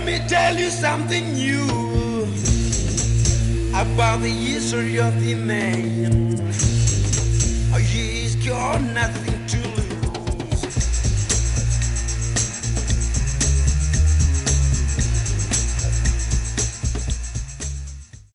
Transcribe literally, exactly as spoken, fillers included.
me tell you something new about the history of the man. Oh, he's got nothing